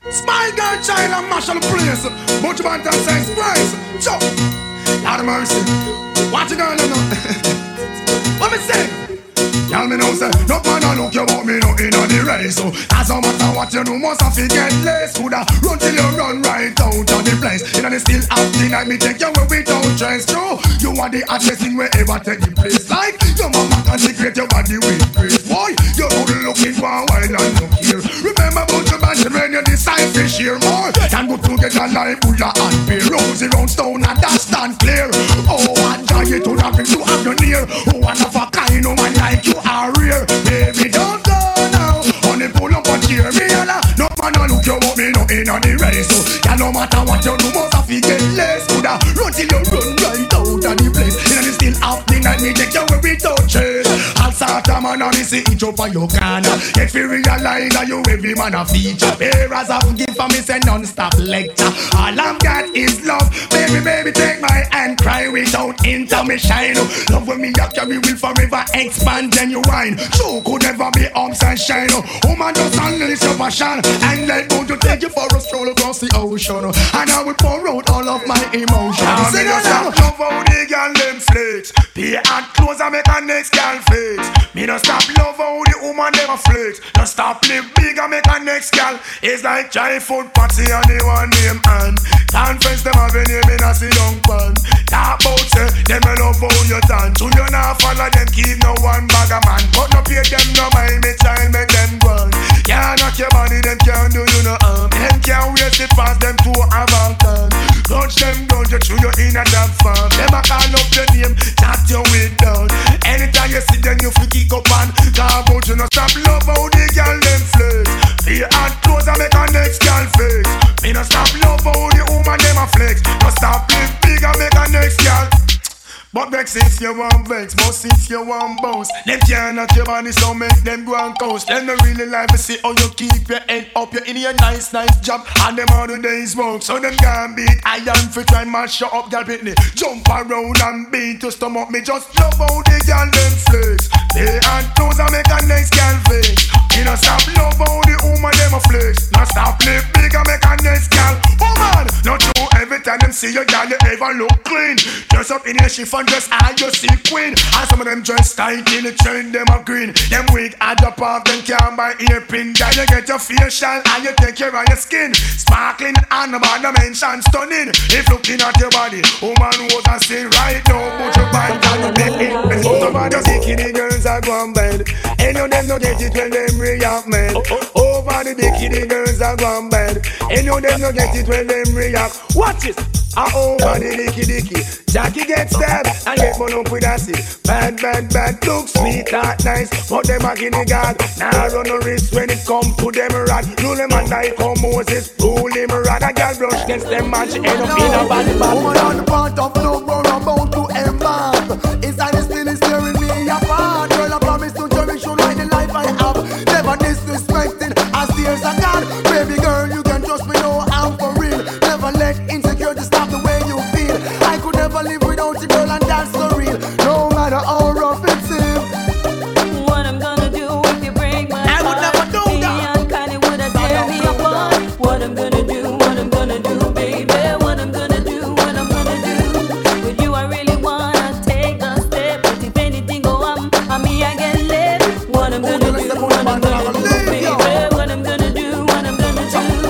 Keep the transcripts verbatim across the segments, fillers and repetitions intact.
Smile girl child and mash on the place. Bunch of bantam sex price. Chop. Lord of mercy. Watch it girl know. What me say? Y'all me know say, no man a look you but me no in on the race. So as no matter what you do, must have to get less. Coulda run till you run right out of the place. You know they still have the night me take you away without dress. True, you are the hottest thing wherever take the place. Like your mama consecrate your body with grace. Boy, you good looking for a while and look here. Remember about your band when you decide to share more. Can go together like Buddha and Bear. Rosy round stone and that stand clear. Oh, I die to nothing to have you near. Oh, one of a kind, no man like you are rare. Baby, don't go now. Only pull up and cheer me, yalla. No man a look you but me no in on the race. So, yeah, no matter what you do, must have to get less. Coulda run till you run right out of the place. You know, they still have the night me take you away without chase. I'll start a man and me see it up on your corner. Get fi realize that you every man a feature. Bearers have give for me say non-stop lecture. All I've got is love. Baby, baby, take my hand. Cry without intermission. Love when me up carry will forever expand. Then you wine. True could never be arms and shine. Woman just unleash your passion and let go to take you for a stroll across the ocean. And I will pour out all of my emotions. Sing it now. Love how the girl them flex. Pay and clothes and make a next girl flex. Me no stop love how the woman them a flex. No stop live big and make a next girl. It's like giant food party and the one name and conference them have a name in a sit down pan. Talk about say them a love how you done. To you not follow them keep no one bag a man. But no pay them no mind me child make them run. Can't knock your body them can't do you no harm. Them can't waste it past them to have a gun. Touch them down you through your inner damn farm. Them a call up your name chat your way down. Anytime you see them you feel kick up and talk about you no stop love how the girl them flex. Be hard clothes and make a next girl flex. Me no stop love how the woman them a flex. No stop live big and make a next girl. But vex if you want vex, but if you want bounce, them can't knock your body so make them go and coast. Them not really like to see how you keep your head up. You're in your nice, nice job, and them all the days smoke. So them can't beat iron for try mash you up, girl Pitney. Jump around and beat to stomach me. Just love how the girl them flex. They and toes and make a next girl flex. You know stop love how the woman them a flex. Now stop live big and make a next girl. Woman, not true every time them see you, girl, you ever look clean. Dress up in your shift and dress all you see queen. And some of them dress tight in the trend, them a green. Them wig add up off, them can't buy earpin. Then you get your facial and you take care of your skin. Sparkling and about the mention stunning. If looking at your body, woman was a sin right now. Put your bike on the bed. And some of the bikini girls are gone bad. And you them no get it when them react man. Over the bikini girls are gone bad. And you them no get it when them react. Watch it. Ah, over the dicky dicky. Jackie gets stabbed and get one up with acid. Bad, bad, bad, look sweet, not nice. But them a guinea god. Now run no risk when it come to them rod. Rule them and like how Moses rule him rod. A girl brush against them and she end up in a bad bad. Woman on the part of love we're about to embark. Inside the still is tearing me apart. Girl I promise to cherish you like the life I have. Never disrespecting as tears are gone. Baby girl you can trust me no I'm for real. Never let insecurity stop the way you feel. I could never live without you, girl, and that's so real. No matter how rough it seems. What I'm gonna do if you break my I would never do that. I'm kinda would I tear me apart. What I'm gonna do, what I'm gonna do, baby. What I'm gonna do, what I'm gonna do. With you I really wanna take a step. But if anything go on, on me I get left. What I'm gonna do, what I'm gonna do, baby. What I'm gonna do, what I'm gonna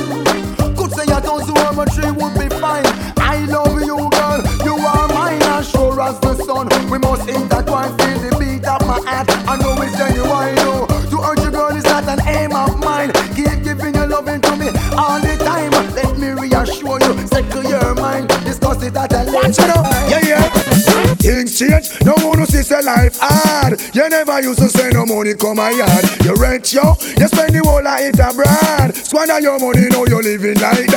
do. Could say I don't do a tree would be fine. I love you, girl. You are mine as sure as the sun. We must intertwine, feel the beat of my heart. I know it's genuine, no. To urge you, girl, is not an aim of mine. Keep giving your loving to me all the time. Let me reassure you, settle your mind. Discuss it at a later time. Yeah, yeah. Things change, no one who sees a life hard. You never used to say no money come my yard. You rent yo, you spend the whole life abroad. Squander your money, now you're living like that.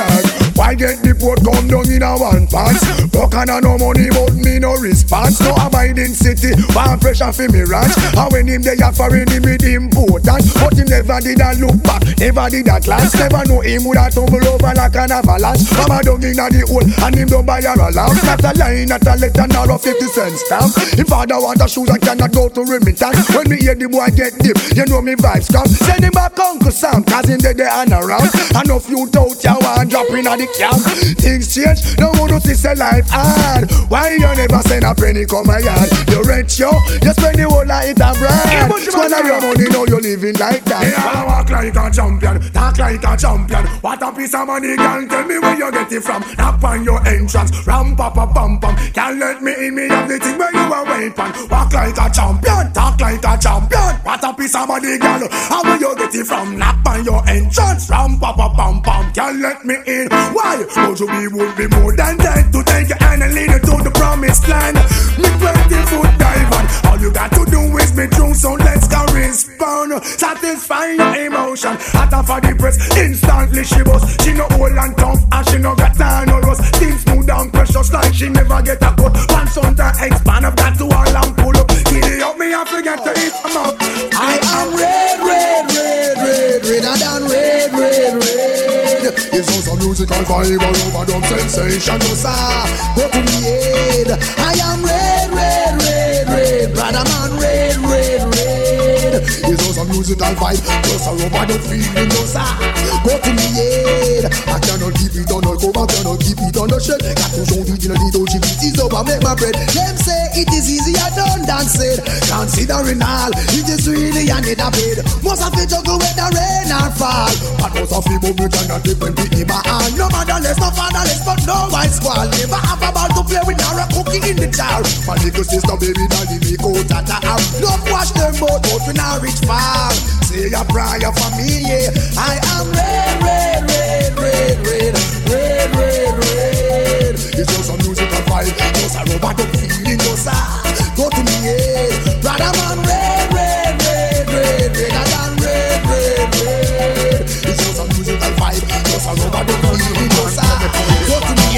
Why get the port come down in a one pants? Buck and no money but me no response. No abiding city, one pressure for me ranch. And when him they are foreign him with important. But him never did a look back, never did a glance. Never know him would have tumble over like an avalanche. Mama dug in the hole and him don't buy a lamp. Not a line, not a letter, nor a fifty cent stamp. If father want a shoes I cannot go to remittance. When me hear the boy get deep, you know me vibes come. Send him back Uncle Sam, cause him dead there and around. And if you doubt you want drop in at the camp. Things change, no one to see say life hard. Why you never send a penny come my yard? You rich yo, you spend the whole night abroad. Spend all your money, now you living like that. Yeah, I walk like a champion, talk like a champion. What a piece of money, girl, tell me where you get it from. Knock on your entrance, ram pa pa pam pam. Can't let me in, me have the thing where you are waiting. Walk like a champion, talk like a champion. What a piece of money, girl, how will you get it from? Knock on your entrance, ram pa pa pam pam. Can't let me in, why? Would you be, would be more than that to take your hand and lead you to the promised land. Me twenty foot dive on, all you got to do is be true, so let's go respond. Satisfy your emotion, hotter for the press, instantly she was. She no old and tough, and she no got time no rust. Things smooth down, precious like she never get a cut. Pants on to expand, I've got to all and pull up. Giddy up me, I forget to eat them up. I am red, red, red, red, redder than red, red, red. It's also musical vibe all over them sensation, no sir. Go to me head. I am red, red, red, red, brother man, red, red, red. It's also musical vibe, just all over the feeling, no sir. Go to me head. I cannot keep it on the cover, cannot keep it on the shelf. Got to show it in a little chip, it is over, make my bread. Them say it is easier done than said. Considering all, it is really a need a bed. Most of it juggle with the rain or fall. But most of it movement cannot depend on the man. No motherless, no fatherless, but no white squall. Never have a ball to play with, nor a cookie in the jar. My little sister, baby, daddy, me go tata out. Don't wash them both, but we not reach far. Say a prayer for me, yeah. I am red, red, red, red, red, red, red, red. It's just a musical vibe, just a robot feeling, just a go to me, yeah. Brother man, red, red, red, red, redder than red, red, red. It's just a musical vibe, just a robot feeling, just a go to me,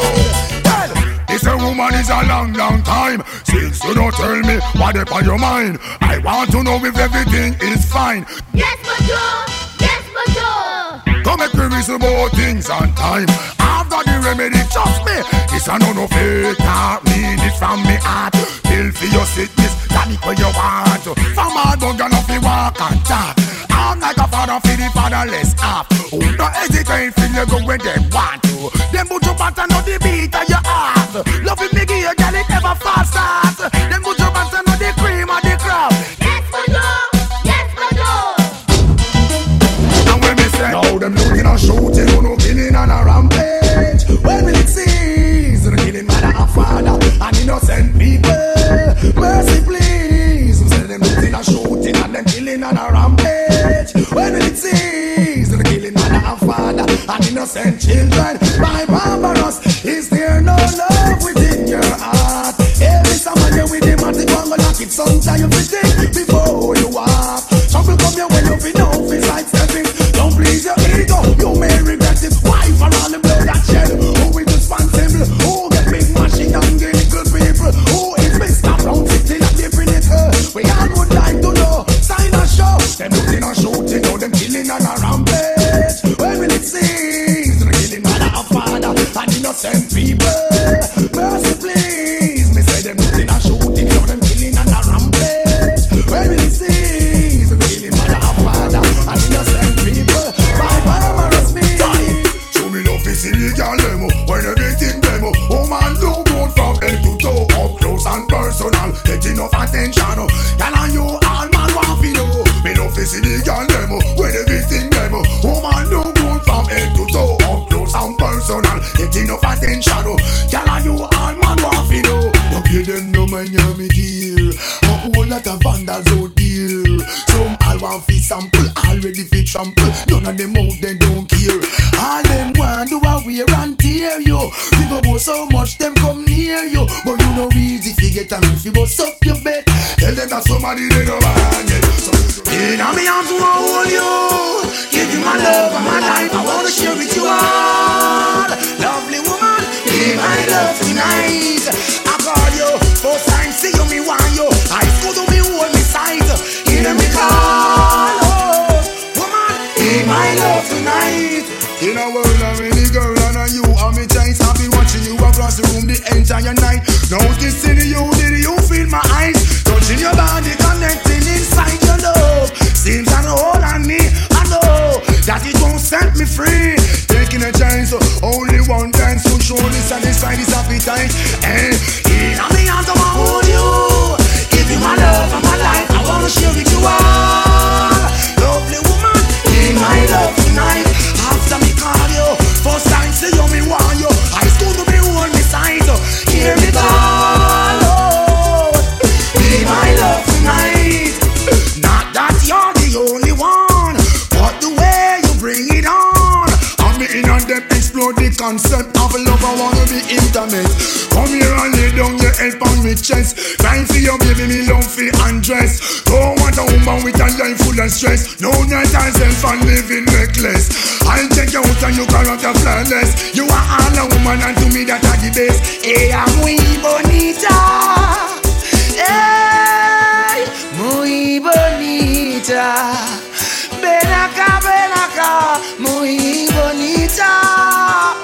yeah. This a woman is a long, long time since you don't tell me what is on your mind. I want to know if everything is fine. Yes, Major! Yes, Major! Come make me reason about things on time. I've got the remedy, trust me. This a no no fake, I mean it from me heart. Feel for your sickness, that is what you want. From hard dog and off you walk and talk. I'm like a father for the fatherless half. Who no hesitate, feel you go where they want to. Them put your pattern on the beat of your heart. Loving me, give you girl, it never fast start. Them put your pattern on the cream of the crop. Yes, Major! Yes, Major! And when me say, now them looking and shooting, who no killing and a rampage. When will it cease? No killing mother and father and innocent people. Mercy please. Say them looking and shooting and them killing and a rampage. When will it cease? No killing mother and father and innocent children. By barbarous, is there no love within your heart? Every summer you with him at the Congo lock it. Sometimes you think before you walk. Trouble come your way, you feel no feel like stepping. Don't please your ego, you may regret it. Why for all the blood that shed? Who is responsible? Who get big machine and get good people? Who is Mister Brown City and different it? We all would like to know. Sign a show. Them looting and shooting, now them killing and a rampage. When will it cease? The killing mother and father and innocent people. Mercy please. Me say them looting and shooting, now them killing and a rampage. When will it cease? The killing mother and father and innocent people. By barbarous means. show me love is illegal demo. When everything demo, oh man do good from head to toe, up close and personal. Get enough attention, oh. Girl and you all man want to know. Me love is illegal demo. When everything demo, oh man do good from head to toe, up close and personal. Get enough attention, oh. Girl and you all man want to know. Don't give them no man hear me dear. A whole lot of vandals out there. Some all want fi sample, already fi trample. None of them out they don't care. All them want do a wear and tear you. We go bout so much them come near you. But you know easy fi get and fi bust up your bed. Tell them that somebody they don't want it. So, In a me arms wanna hold you. Give you my love and my life, I wanna share with you all. night. I call you, first time see you, me want you. I school to me hold me sight. Hear me call, oh, woman, be my love tonight. In a world of many girl and a you and me choice, I've been watching you across the room the entire night. Noticing you, did you feel my eyes? Touching your body, connecting inside your love. Seems an hold on me, I know that it won't set me free. Taking a chance, only one dance to surely satisfy this appetite. And in a me hands I wanna hold you. Give you my love and my life, I wanna share with you all. Lovely woman, be my love tonight. After me call you, first time see you, me want you. I school to be hold me side. Hear me call, oh, be my love tonight. Not that you're the only one, but the way you bring it on. I'm me in on them explode the concept of love. I wanna be intimate. Come here and lay down your head on me chest. Time for you, baby, me love for undress. Don't want a woman with a life full of stress. No night and self and living reckless. I'll check you out and you character flawless. You are all a woman and to me that are the best. Hey, I'm muy bonita. Hey, muy bonita. Ven acá, ven acá, muy bonita.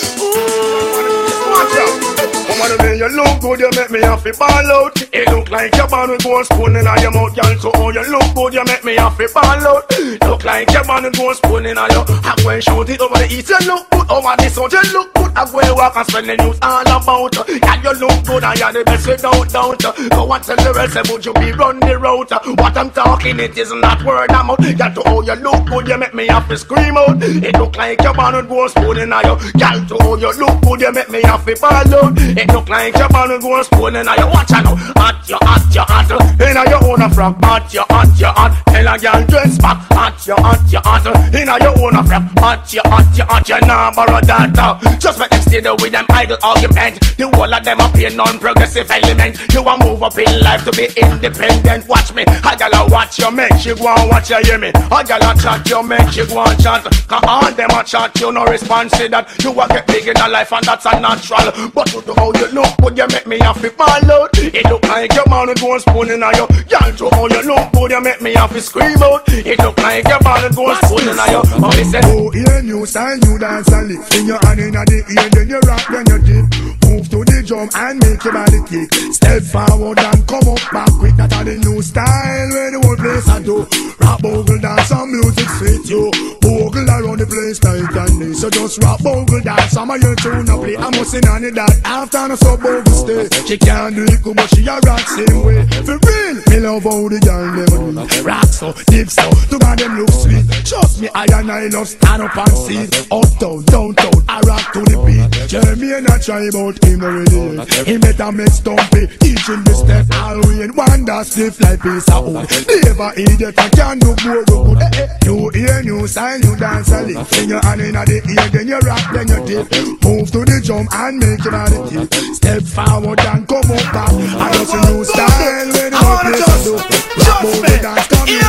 Watch out. Woman, when you look good, you make me have to ball out. It look like you're born with gold spoon in your mouth, girl. So oh, you look good, you make me have to ball out. Look like you're born with gold spoon in your. I go and shout it over the east. You look good over the south. You look good. I go and walk and spend the news all about. Yeah, you look good and you're the best without doubt. Go and tell the rest, would you be run the route? What I'm talking, it is not word I'm out. Girl, to oh, you look good, you make me have to scream out. It look like you're born with gold spoon in your. Girl, to oh, you look good, you make me have to ball out. It look like you're born with gold spoon in your. Watch out now. Hot you, hot you, hot. In your own frock. Hot you, hot you, hot. Tell a girl dress back. Hot you, hot you, hot. In your own frock. Hot you, hot you, hot. You nah borrow that out. Just make them stay there with them idle argument. The whole of them up in non-progressive element. You want move up in life to be independent. Watch me. A girl a watch you make. She go and watch you hear me. A girl a chat you make. She go and chat. Cause all them a chat you no response to that. You want get big in a life and that's a natural. But to do how you look good, you make me have to fall out. It look like your man with gold spoon in your. Y'all to how you look good, you make me have to scream out. It look like your man with gold spoon in your. Oh, listen. Oh, yeah, new style, new dance and lift. In your hand in the ear, then you rock, then you dip. Move to the drum and make your body kick. Step forward and come up back quick. That's the new style where the whole place I do. Rap, bogle, dance and music fit you. Bogle around the place night and day. So just rap, bogle, dance, some of your tune up play. I must sing on it that after no so bogle stay. She can't do it good, but she a rock same way. For real, me love how the girl them do. Rock so, dip so, to God them look sweet. Trust me, I and I love stand up and see. Uptown, downtown, I rock to the beat. Jeremy and I try about him already. He better make stumpy, teaching the step. All we in wonder stiff like piece of wood. Never idiot, I can't do more good. Eh, eh. New ear, new style, new dance a lick. In your hand in the ear, then you rock, then you dip. Move to the drum and make your body kick. Step forward and come up back. I just a new style when you play to do. Rap over dance, come in.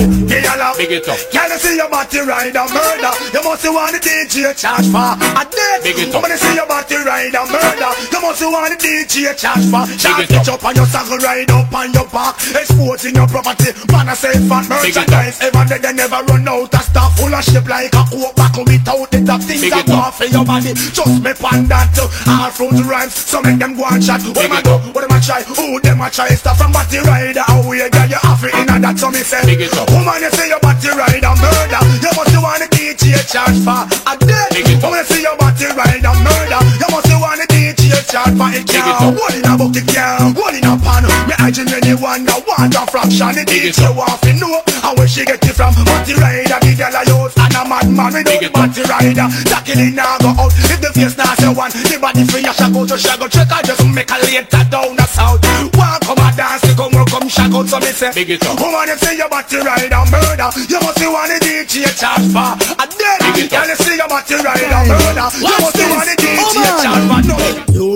Big it up. Can you see your body ride a murder? You must want the D J charge for a death. Big it up. When you see your body ride a murder, you must want the D J charge for. Shot pitch up on your saddle, ride up on your back. Exposing your property, man a safe and merchandise. Ever dead, they never run out of stuff. Full of shape like a coke buckle without the top. Things that go off in your body. Just me pan that. All fruit rhymes, so make them go and chat. What them a do? What them a try? Who them a try? Stuff from body rider. How we get you off it in a that, so me say. Woman, you see your body ride a murder. You must want the D J charge for a death. Woman, you see your body ride a murder. You must want the D J charge for it. Can't one in a bucket, can't one in a pan. Me imagine anyone that want a fraction. The D J want to know how where she get it from. Body rider, the girl I use, and a madman without the body rider. Tackling now go out. If the face not say one, the body free a shag out to shag out. Check I just make a later down the south. One come a dance, to come come shag out. So me say, woman, you see your body ride a murder. You must want the D J charge for a dead. Girl, you see your body ride a murder. You must want the D J charge for no.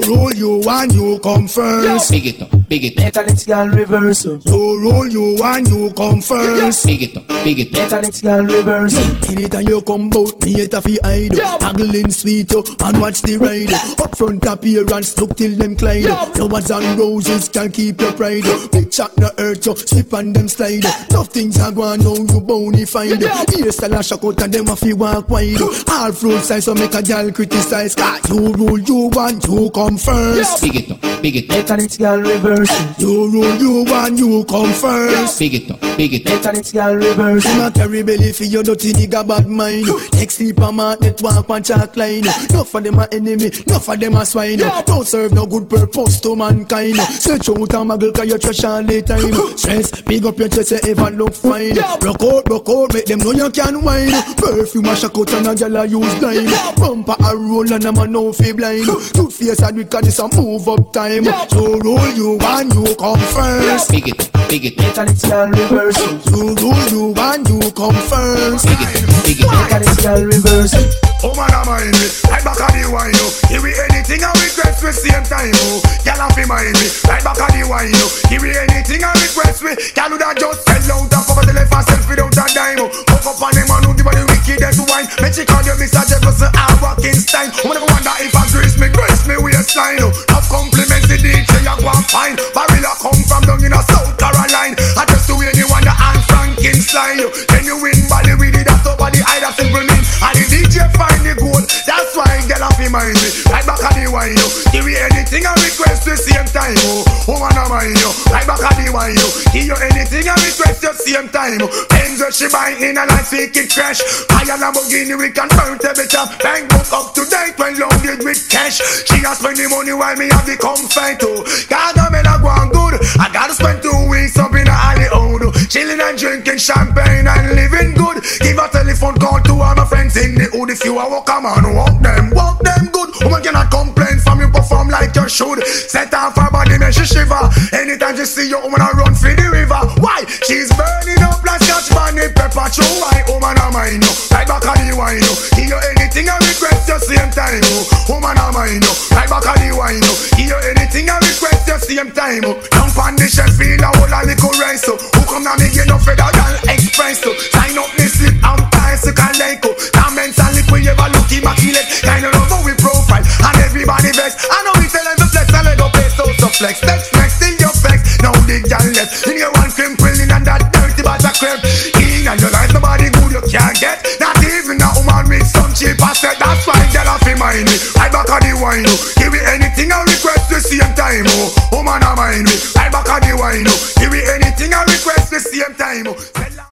roll you and you come first. Big it up, big it up. Better let's girl reverse. You roll you and you come first. Big it up, big it up. Better let's girl reverse. Anytime you come bout me, it a fi hide. Haggling sweet oh, and watch the ride. Up front appearance, look till them glide. Flowers and roses can keep your pride. Big chat no hurt you, slip on them slide. Nothing's a go on now you bonified. Here style a shock out and them a fi walk wide. All fruit size so make a girl criticize. Cause you rule you and you come first. Big it up, big it up. Better let's girl reverse. You rule you and you come first. Big it up, big it up. Better let's girl reverse. You not carry belly for your dirty nigga bad mind. Next sleep a mat network and chalk line. Enough of them a enemy, enough of them a swine. Don't serve no good purpose to mankind. Search out a muggle cause you trash all the time. Stress, big up your chest you ever look fine. Rock out, rock out, make them know you can whine. Perfume a shock out and a gyal a use line. Bumper a roll and a man no fi blind. Toothface a drink and this a move up time. So roll you and you come first. Big it up, big it up. Better let's girl reverse. You roll you and you come first. Big it up, big it up. Better let's girl reverse. Oh man, I mind me, right back on the wine, oh. Give me anything I request with same time, oh. Girl, I feel mind me, right back on the wine, oh. Give me anything I request with. Girl, who that just sell out and cover the left herself without a dime, oh. Hook up on them and who give her the wickedest wine. Make she call you Mister Jefferson and Rockinstein. I'm gonna wonder if I grace me, grace me waistline, oh. Have compliments the D J, you go and find. Barilla come from down in a South Carolina. I just do anyone the Anne Frankenstein, oh. Then you win body with it, that's over the eye, that's simple mean. And the D J find the gold, that's why girl off in mind me. Right back at the wine, yo. Give me anything I request the same time, oh. Woman of mine, yo. Right back at the wine, yo. Give you anything I request the same time, oh. Benz that she buy in a life fake it crash. I and Lamborghini we can burn temperature. Bank book up to date when loaded with cash. She has spend the money while me have the comfort, oh. Gotta make her go on good. I gotta spend two weeks up in a Hollywood, chilling and drinking champagne and living good. Give a telephone call to all my friends in the hood. If you a walk, come on, walk them, walk them good. Woman cannot complain from you perform like you should. Set off her body, make she shiver. Anytime she see you, woman a run for the river. Why? She's burning up like Scotch bunny pepper. True, why? Woman of mine, no. Right back on the wine, no. Give you anything I request the same time, oh. Woman of mine, no. Right back on the wine, no. Give you anything I request the same time, oh. Jump on the shelf, feel a whole a little rice, oh. Who come now me get no Federal Express, oh. Sign up me slip and bicycle like, oh. Comments and liquid, you ever look immaculate. Kind of love how we profile, and everybody vex. I know we tell them to flex, and let go pay so so flex. Flex, flex, till you flex. Now the girl left. In your one cream quilling and that dirty bag of cream. In and your life, nobody good you can't get. Not even a woman with some cheap asset. That's why girl off in mind me. Right back on the wine, oh. Give me anything I request the same time, oh. Woman, I mind me. Right back on the wine, oh. Give me anything I request the same time, oh.